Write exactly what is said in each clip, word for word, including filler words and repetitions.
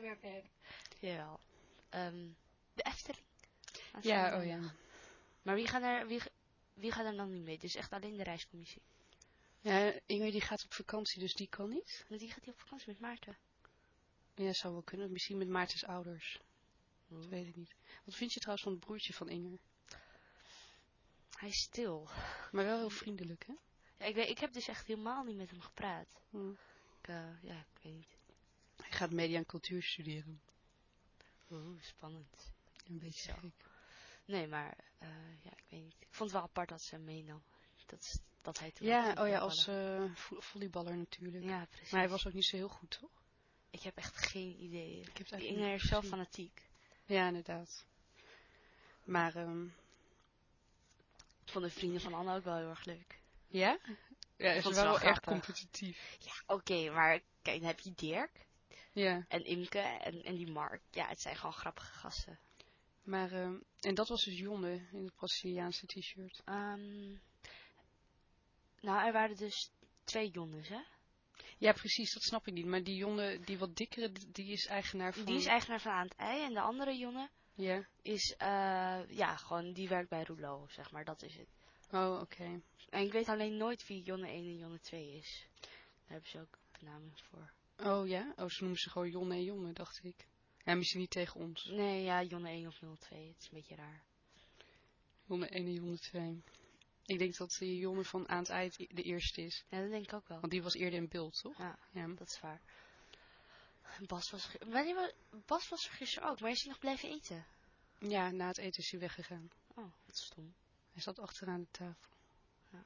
onderwerpen hebben. Jawel. Um, de Efteling. Ja, oh ja. Maar wie gaat er, wie, wie gaat er dan niet mee? Dus echt alleen de reiscommissie. Ja, Inge die gaat op vakantie, dus die kan niet. Dus die gaat die op vakantie met Maarten? Ja, zou wel kunnen. Misschien met Maartens ouders. Oh. Dat weet ik niet. Wat vind je trouwens van het broertje van Inger? Hij is stil. Maar wel heel vriendelijk, hè? Ja, ik, weet, ik heb dus echt helemaal niet met hem gepraat. Hm. Ik, uh, ja, ik weet niet. Hij gaat media en cultuur studeren. Oeh, spannend. Een beetje Zo. gek. Nee, maar, uh, ja, ik weet niet. Ik vond het wel apart dat ze hem meenam. Dat, dat hij toen Ja, oh ja, als uh, vo volleyballer natuurlijk. Ja, precies. Maar hij was ook niet zo heel goed, toch? Ik heb echt geen idee. Ik heb het Inger is zo fanatiek. Ja, inderdaad. Maar, um... ik vond de vrienden van Anne ook wel heel erg leuk. Ja? Ja, ze waren wel erg competitief. Ja, oké, okay, maar kijk, dan heb je Dirk. Ja. En Imke en, en die Mark. Ja, het zijn gewoon grappige gasten. Maar, um, en dat was dus Jonne in het Braziliaanse t-shirt. Um, nou, er waren dus twee Jonnes, hè? Ja, precies, dat snap ik niet. Maar die Jonne, die wat dikkere, die is eigenaar van... Die is eigenaar van Aan het Ei. En de andere Jonne ja. is, uh, ja, gewoon, die werkt bij Rouleau, zeg maar. Dat is het. Oh, oké. Okay. En ik weet alleen nooit wie Jonne één en Jonne twee is. Daar hebben ze ook benaming voor. Oh ja? Oh, ze noemen ze gewoon Jonne en Jonne, dacht ik. Ja, misschien niet tegen ons. Nee, ja, Jonne één of Jonne twee. Het is een beetje raar. Jonne één en Jonne twee. Ik denk dat die Jonne van Aan het Ei de eerste is. Ja, dat denk ik ook wel. Want die was eerder in beeld, toch? Ja, ja. Dat is waar. Bas was, wanneer, Bas was er gisteren ook, maar is hij nog blijven eten? Ja, na het eten is hij weggegaan. Oh, wat stom. Hij zat achteraan de tafel. Ja.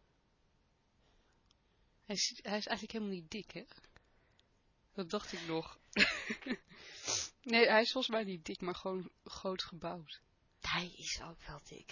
Hij, is, hij is eigenlijk helemaal niet dik, hè? Dat dacht ik nog. Nee, hij is volgens mij niet dik, maar gewoon groot gebouwd. Hij is ook wel dik.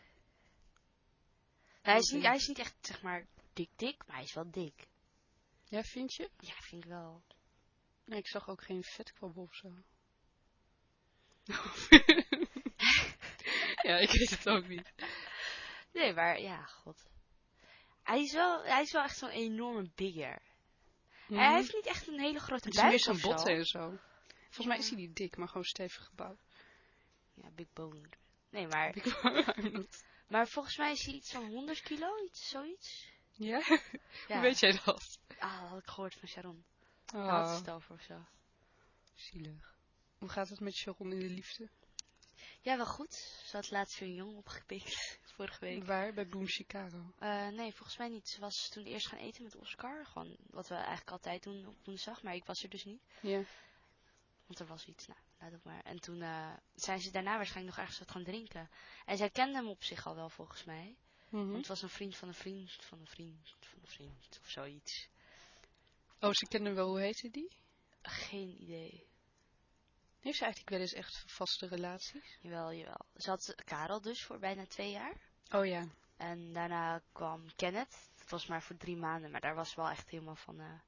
Hij is, niet, hij is niet echt, zeg maar, dik dik, maar hij is wel dik. Ja, vind je? Ja, vind ik wel. Nee, ik zag ook geen vetkwabben of zo. Ja, ik weet het ook niet. Nee, maar ja, god. Hij is wel, hij is wel echt zo'n enorme bigger. Mm. Hij heeft niet echt een hele grote buik. Het is meer zijn botten en zo. Volgens ja. mij is hij niet dik, maar gewoon stevig gebouwd. Ja, big bone. Nee, maar... Big bone. Maar volgens mij is hij iets van honderd kilo, iets, zoiets. Ja? Ja. Hoe weet jij dat? Ah, dat had ik gehoord van Sharon. Oh. Daar had ze het over of zo. Zielig. Hoe gaat het met Sharon in de liefde? Ja, wel goed. Ze had laatst weer een jongen opgepikt, vorige week. Waar? Bij Boom Chicago? Uh, nee, volgens mij niet. Ze was toen eerst gaan eten met Oscar. Gewoon wat we eigenlijk altijd doen op woensdag, maar ik was er dus niet. Ja. Want er was iets, nou, laat ook maar. En toen uh, zijn ze daarna waarschijnlijk nog ergens wat gaan drinken. En zij kende hem op zich al wel, volgens mij. Mm-hmm. Want het was een vriend van een vriend van een vriend van een vriend of zoiets. Oh, ze kende hem wel. Hoe heette die? Geen idee. Heeft ze eigenlijk wel eens echt vaste relaties? Jawel, jawel. Ze had Karel dus voor bijna twee jaar. Oh ja. En daarna kwam Kenneth. Dat was maar voor drie maanden, maar daar was wel echt helemaal van... Uh,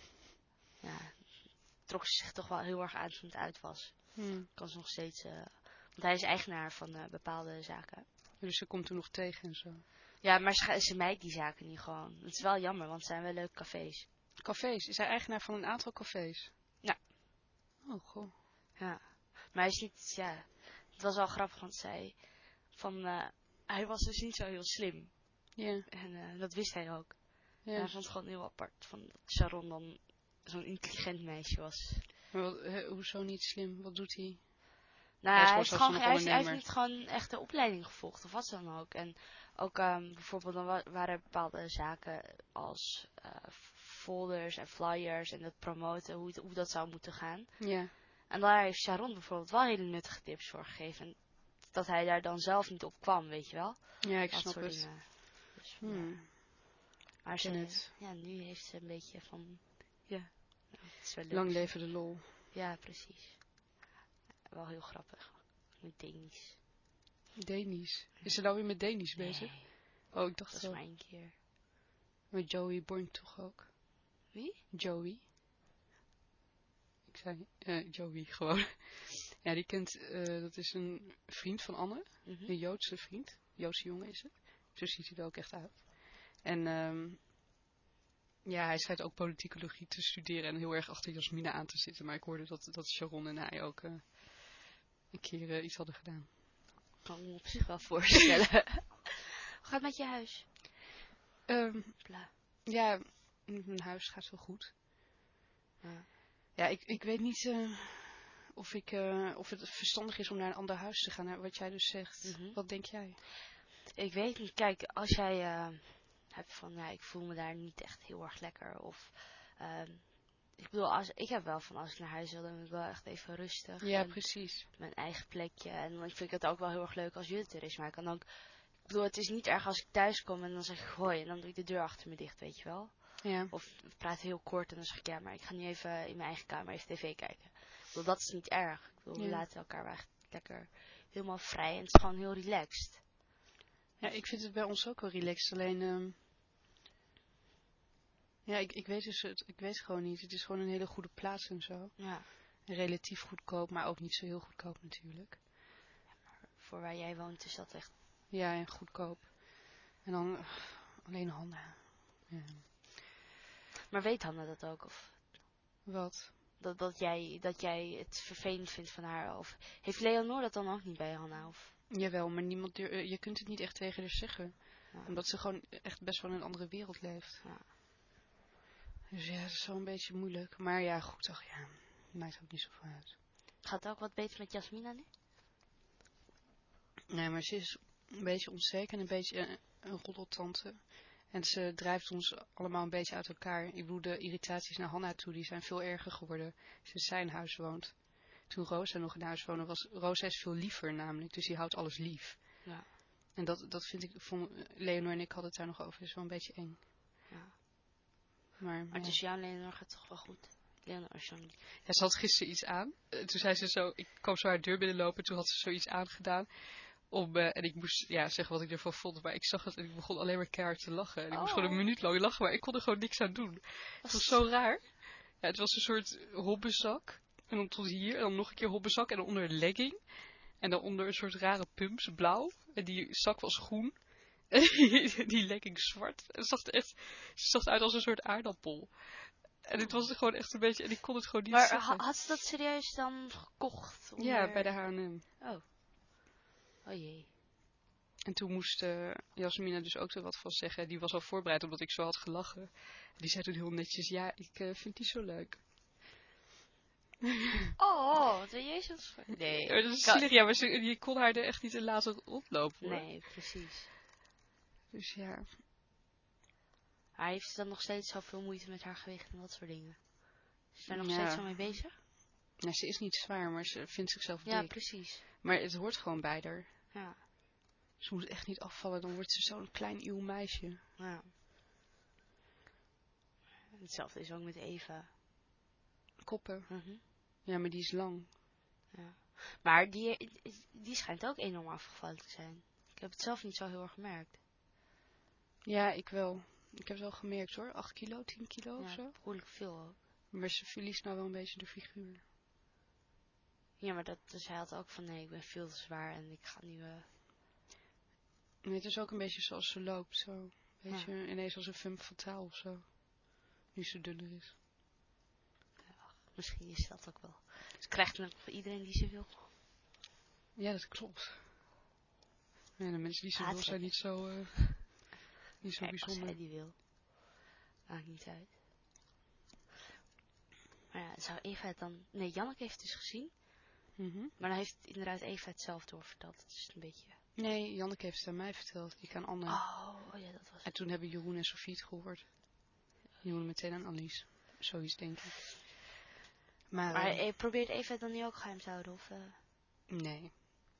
ja, trok ze zich toch wel heel erg uit toen het uit was. Hmm. Kan ze nog steeds... Uh, want hij is eigenaar van uh, bepaalde zaken. Dus ze komt er nog tegen en zo. Ja, maar ze, ze mijt die zaken niet gewoon. Het is wel jammer, want het zijn wel leuke cafés. Cafés? Is hij eigenaar van een aantal cafés? Ja. Oh, goh. Ja. Maar hij is niet... Ja, het was wel grappig, want zij... Van... Uh, hij was dus niet zo heel slim. Ja. Yeah. En uh, dat wist hij ook. Yeah. En hij vond het gewoon heel apart. Van dat Sharon dan zo'n intelligent meisje was. Maar wat, he, hoezo niet slim? Wat doet hij? Nou, hij, hij, heeft gewoon, hij, heeft, hij heeft niet gewoon echt de opleiding gevolgd, of wat dan ook. En ook um, bijvoorbeeld, dan wa waren er bepaalde zaken als uh, folders en flyers en dat promoten, hoe, hoe dat zou moeten gaan. Ja. En daar heeft Sharon bijvoorbeeld wel hele nuttige tips voor gegeven. En dat hij daar dan zelf niet op kwam, weet je wel. Ja, ik dat snap soort het. Dingen. Dus, hmm. ja. Maar ze, het. ja, nu heeft ze een beetje van, ja, nou, het is wel leuk. Lang leven de lol. Ja, precies. Wel heel grappig. Met Danisch. Danisch? Is ze nou weer met Danisch nee. bezig? Oh, ik dacht dat zo. Dat is maar één keer. Met Joey Born toch ook? Wie? Joey. Ik zei, uh, Joey gewoon. Ja, die kent, uh, dat is een vriend van Anne. Mm-hmm. Een Joodse vriend. Joodse jongen is het. Zo ziet hij er ook echt uit. En um, Ja, hij schijnt ook politicologie te studeren en heel erg achter Jasmina aan te zitten. Maar ik hoorde dat, dat Sharon en hij ook uh, een keer uh, iets hadden gedaan. Kan ik me op zich wel voorstellen. Hoe gaat het met je huis? Um, ja, mijn huis gaat wel goed. Ja, ja ik, ik weet niet uh, of, ik, uh, of het verstandig is om naar een ander huis te gaan. Naar wat jij dus zegt. Mm-hmm. Wat denk jij? Ik weet niet. Kijk, als jij uh, hebt van, ja, ik voel me daar niet echt heel erg lekker. Of, uh, ik bedoel, als, ik heb wel van, als ik naar huis wil, dan ben ik wel echt even rustig. Ja, precies. Mijn eigen plekje. En dan vind ik het ook wel heel erg leuk als Jutta er is. Maar ik kan ook, ik bedoel, het is niet erg als ik thuis kom en dan zeg ik hoi. En dan doe ik de deur achter me dicht, weet je wel. Ja. Of we praten heel kort en dan zeg ik, ja, maar ik ga nu even in mijn eigen kamer even tv kijken. Ik bedoel, dat is niet erg. Ik bedoel, ja. We laten elkaar wel echt lekker helemaal vrij. En het is gewoon heel relaxed. Ja, ik vind het bij ons ook wel relaxed. Alleen, um, ja, ik, ik weet dus het, ik weet gewoon niet. Het is gewoon een hele goede plaats en zo. Ja. En relatief goedkoop, maar ook niet zo heel goedkoop natuurlijk. Ja, maar voor waar jij woont is dat echt... Ja, en goedkoop. En dan uh, alleen Hanna. Ja. Maar weet Hanna dat ook? Of? Wat? Dat, dat, jij, dat jij het vervelend vindt van haar? Of heeft Leonor dat dan ook niet bij Hanna? Of? Jawel, maar niemand durf, uh, je kunt het niet echt tegen haar zeggen. Ja. Omdat ze gewoon echt best wel in een andere wereld leeft. Ja. Dus ja, dat is wel een beetje moeilijk. Maar ja, goed, ach ja, maakt ook niet zoveel uit. Gaat het ook wat beter met Jasmina nu? Nee, maar ze is een beetje onzeker en een beetje een, een roddeltante. En ze drijft ons allemaal een beetje uit elkaar. Ik bedoel, de irritaties naar Hanna toe, die zijn veel erger geworden sinds zij in huis woont. Toen Rosa nog in huis woonde, was Rosa is veel liever namelijk, dus die houdt alles lief. Ja. En dat, dat vind ik, vond, Leonor en ik hadden het daar nog over, dat is wel een beetje eng. Ja. Maar, maar ja. tussen jou en Leonor gaat het toch wel goed? Leonor is zo'n... Ja, ze had gisteren iets aan. Uh, toen zei ze zo, ik kwam zo haar deur binnenlopen, toen had ze zoiets aangedaan. Om, uh, en ik moest ja, zeggen wat ik ervan vond, maar ik zag het en ik begon alleen maar keihard te lachen. En ik oh. moest gewoon een minuut lang lachen, maar ik kon er gewoon niks aan doen. Het was zo raar. Ja, het was een soort hobbenzak. En dan tot hier, en dan nog een keer hobbenzak en dan onder een legging. En dan onder een soort rare pumps, blauw. En die zak was groen. En die, die legging zwart. En het zag er echt, ze zag uit als een soort aardappel. En het was gewoon echt een beetje, en ik kon het gewoon niet maar zeggen. Maar had ze dat serieus dan gekocht? Onder... Ja, bij de H en M. Oh. Oh jee. En toen moest uh, Jasmina dus ook er wat van zeggen. Die was al voorbereid omdat ik zo had gelachen. Die zei toen heel netjes, ja, ik uh, vind die zo leuk. Oh, wat een Jezus. Nee. Ja, dat is zielig, ja, maar ze, je kon haar er echt niet in laten oplopen, hoor. Nee, precies. Dus ja. Maar heeft ze dan nog steeds zoveel moeite met haar gewicht en dat soort dingen? Is ze daar nog ja. steeds zo mee bezig? Nou, ze is niet zwaar, maar ze vindt zichzelf dik. Ja, precies. Maar het hoort gewoon bij haar. Ja. Ze moet echt niet afvallen, dan wordt ze zo'n klein nieuw meisje. Ja. Hetzelfde is ook met Eva. Koppen. Mm-hmm. Ja, maar die is lang. Ja. Maar die, die schijnt ook enorm afgevallen te zijn. Ik heb het zelf niet zo heel erg gemerkt. Ja, ik wel. Ik heb het wel gemerkt hoor. acht kilo, tien kilo ja, of zo. behoorlijk veel ook. Maar ze verliest nou wel een beetje de figuur. Ja, maar dat, dus hij had ook van nee, ik ben veel te zwaar en ik ga nu... Uh... Nee, het is ook een beetje zoals ze loopt. Zo. Een beetje ja. Ineens als een femme fatale of zo. Nu ze dunner is. Ja, misschien is dat ook wel. Ze krijgt dan voor iedereen die ze wil. Ja, dat klopt. Ja, de mensen die ze wil zijn niet zo, uh, niet zo Kijk, bijzonder. als hij die wil. Maakt niet uit. Maar ja, zou Eva het dan... Nee, Janneke heeft het dus gezien. Mm-hmm. Maar dan heeft inderdaad Eva het zelf doorverteld. Het is een beetje... Nee, Janneke heeft het aan mij verteld. Ik aan Anne. Oh, oh ja, dat was het. En toen hebben Jeroen en Sofie het gehoord. Jeroen meteen aan Alice. Zoiets, denk ik. Maar, maar uh, probeert Eva het dan nu ook geheim te houden? Of, uh... Nee.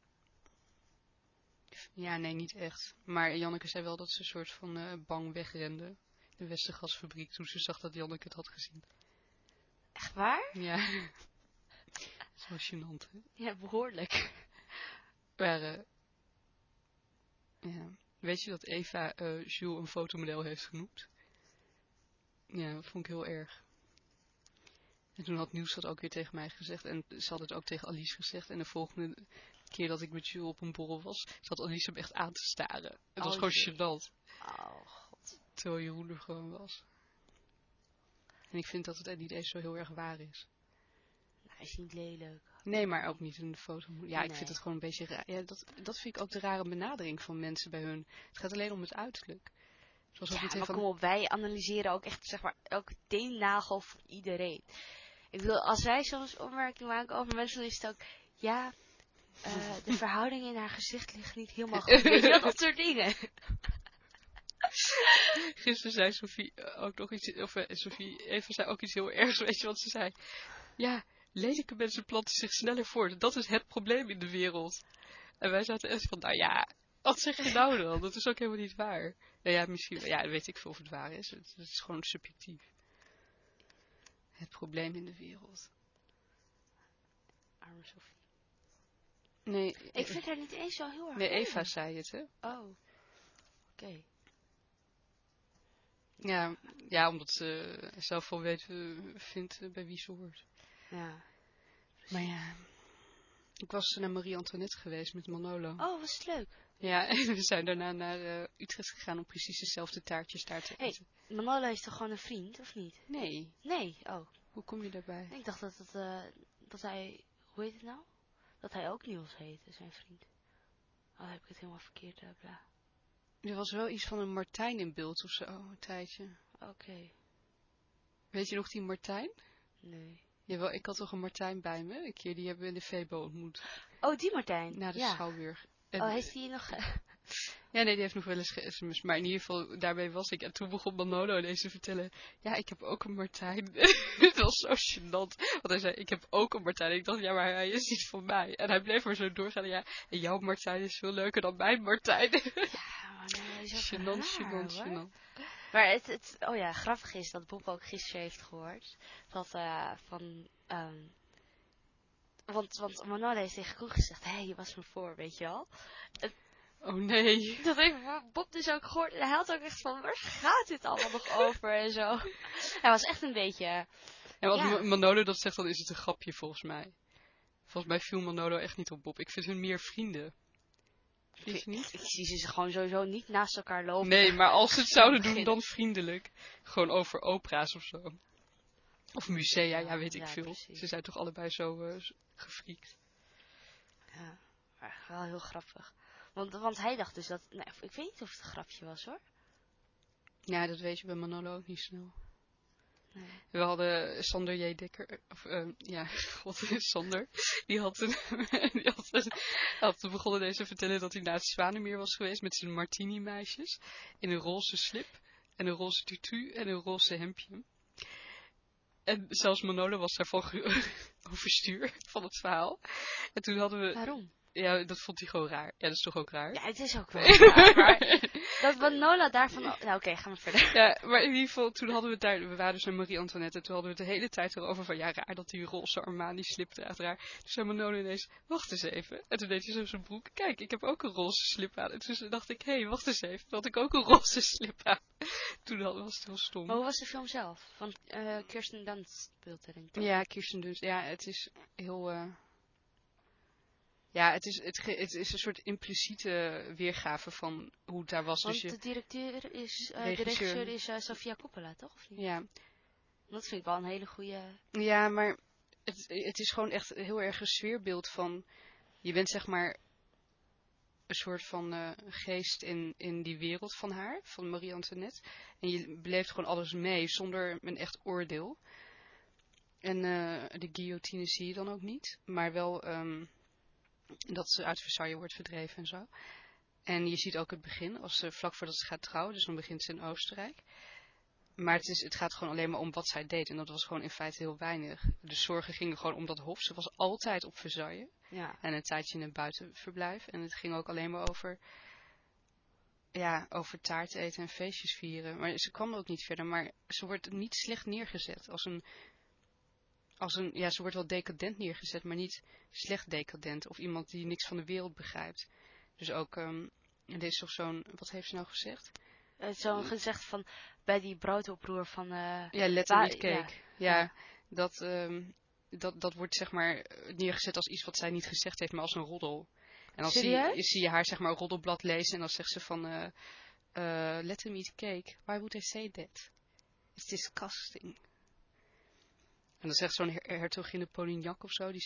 Ja, nee, niet echt. Maar Janneke zei wel dat ze een soort van uh, bang wegrende. De Westergasfabriek, toen ze zag dat Janneke het had gezien. Echt waar? Ja. Zo gênant, hè? Ja, behoorlijk. Maar, uh, ja. Weet je dat Eva uh, Jules een fotomodel heeft genoemd? Ja, dat vond ik heel erg. En toen had Niels dat ook weer tegen mij gezegd. En ze had het ook tegen Alice gezegd. En de volgende keer dat ik met Jules op een borrel was, zat Alice hem echt aan te staren. Het was oh, gewoon jee. gênant. Oh, god. Terwijl Jeroen er gewoon was. En ik vind dat het niet eens zo heel erg waar is. Nou, hij is niet lelijk. Nee, maar ook niet in de foto. Ja, nee. ik vind het gewoon een beetje raar. Ja, dat, dat vind ik ook de rare benadering van mensen bij hun. Het gaat alleen om het uiterlijk. Zoals ja, maar van... kom op, wij analyseren ook echt, zeg maar, elke teennagel van iedereen. Ik bedoel, als wij soms opmerkingen maken over mensen, dan is het ook, ja, uh, de verhoudingen in haar gezicht liggen niet helemaal goed. Weet je wel, dat soort dingen. Gisteren zei Sophie ook nog iets, of uh, Sophie even zei ook iets heel ergs, weet je wat ze zei? Ja, lelijke mensen planten zich sneller voort. Dat is het probleem in de wereld. En wij zaten echt van, nou ja, wat zeg je nou dan? Dat is ook helemaal niet waar. Nou ja, misschien, ja, weet ik veel of het waar is. Het, het is gewoon subjectief. Het probleem in de wereld. Arme Sophie. Nee. Ik vind haar niet eens zo heel erg Nee, lelijk. Eva zei het, hè? Oh, oké. Okay. Ja, ja, omdat ze zelf wel weet, uh, vindt uh, bij wie ze hoort. Ja. Maar ja, ik was naar Marie-Antoinette geweest met Manolo. Oh, was het leuk. Ja, en we zijn daarna naar uh, Utrecht gegaan om precies dezelfde taartjes daar te eten. Hey, Manolo is toch gewoon een vriend, of niet? Nee. Nee, oh. Hoe kom je daarbij? Ik dacht dat, het, uh, dat hij, hoe heet het nou? Dat hij ook Niels heette, zijn vriend. Oh, heb ik het helemaal verkeerd, uh, bla. Er was wel iets van een Martijn in beeld of zo, een tijdje. Oké. Okay. Weet je nog die Martijn? Nee. Jawel, ik had toch een Martijn bij me. Een keer, die hebben we in de Febo ontmoet. Oh, die Martijn? Na de ja. Schouwburg. En, oh, heeft die nog... ja, nee, die heeft nog wel eens ge-sms'd. Maar in ieder geval, daarbij was ik. En toen begon Manolo ineens te vertellen. Ja, ik heb ook een Martijn. Het was zo gênant. Want hij zei, ik heb ook een Martijn. En ik dacht, ja, maar hij is niet van mij. En hij bleef maar zo doorgaan. Ja, en jouw Martijn is veel leuker dan mijn Martijn. Ja, maar nee, is ook gênant, raar, gênant, gênant. Maar het, het, oh ja, grappig is dat Bob ook gisteren heeft gehoord. Dat uh, van... Um, want, want Manolo heeft tegen Koen gezegd, hé, hey, je was me voor, weet je wel. Het, oh nee. Dat heeft Bob dus ook gehoord. En hij had ook echt van, waar gaat dit allemaal nog over en zo. Hij was echt een beetje... En als ja. Manolo dat zegt, dan is het een grapje volgens mij. Volgens mij viel Manolo echt niet op Bob. Ik vind hun meer vrienden. Vind je niet? Ik, ik zie ze gewoon sowieso niet naast elkaar lopen. Nee, maar als ze het zouden doen, dan vriendelijk. Gewoon over opera's of zo. Of musea, ja, ja weet ik ja, veel. Precies. Ze zijn toch allebei zo uh, gefriekt. Ja, maar wel heel grappig. Want, want hij dacht dus dat... Nee, ik weet niet of het een grapje was, hoor. Ja, dat weet je bij Manolo ook niet snel. Nee. We hadden Sander J. Dekker, of uh, ja, god, Sander, die had, een, die had, een, had begonnen deze te vertellen dat hij naar het Zwanemeer was geweest met zijn martini-meisjes in een roze slip en een roze tutu en een roze hemdje. En zelfs Manolo was daarvan overstuur van het verhaal. En toen hadden we... Waarom? Ja, dat vond hij gewoon raar. Ja, dat is toch ook raar? Ja, het is ook wel raar, maar dat Manolo daarvan... Nou, oké, okay, gaan we verder. Ja, maar in ieder geval, toen hadden we het daar... We waren dus naar Marie-Antoinette en toen hadden we het de hele tijd erover van... Ja, raar dat die roze Armani-slip draagt, raar. Toen zei Manolo ineens, wacht eens even. En toen deed hij zo zijn broek. Kijk, ik heb ook een roze slip aan. En toen dacht ik, hé, hey, wacht eens even. Toen had ik ook een roze slip aan. Toen was het heel stom. Maar hoe was de film zelf? Van uh, Kirsten Dunst speelt erin. Ja, Kirsten Dunst. Ja, het is heel... Uh... Ja, het is, het, het is een soort impliciete weergave van hoe het daar was. Want dus je de directeur is, uh, regisseur. de regisseur is uh, Sofia Coppola, toch? Of niet? Ja. Dat vind ik wel een hele goede... Ja, maar het, het is gewoon echt heel erg een sfeerbeeld van... Je bent zeg maar een soort van uh, geest in, in die wereld van haar, van Marie-Antoinette. En je beleeft gewoon alles mee zonder een echt oordeel. En uh, de guillotine zie je dan ook niet, maar wel... Um, dat ze uit Versailles wordt verdreven en zo. En je ziet ook het begin, als ze vlak voordat ze gaat trouwen, dus dan begint ze in Oostenrijk. Maar het, is, het gaat gewoon alleen maar om wat zij deed. En dat was gewoon in feite heel weinig. De zorgen gingen gewoon om dat hof. Ze was altijd op Versailles. Ja. En een tijdje in een buitenverblijf. En het ging ook alleen maar over... Ja, over taart eten en feestjes vieren. Maar ze kwam ook niet verder. Maar ze wordt niet slecht neergezet. Als een... Als een, ja, ze wordt wel decadent neergezet, maar niet slecht decadent. Of iemand die niks van de wereld begrijpt. Dus ook, um, er is toch zo'n, wat heeft ze nou gezegd? Uh, zo'n gezegd van, bij die broodoproer van... Uh, ja, let them eat cake. Ja, ja, ja dat, um, dat, dat wordt zeg maar neergezet als iets wat zij niet gezegd heeft, maar als een roddel. En dan zie, zie je haar zeg maar een roddelblad lezen en dan zegt ze van, uh, uh, let them eat cake. Why would I say that? It's disgusting. En dan zegt zo'n her hertogin de Polignac of zo, die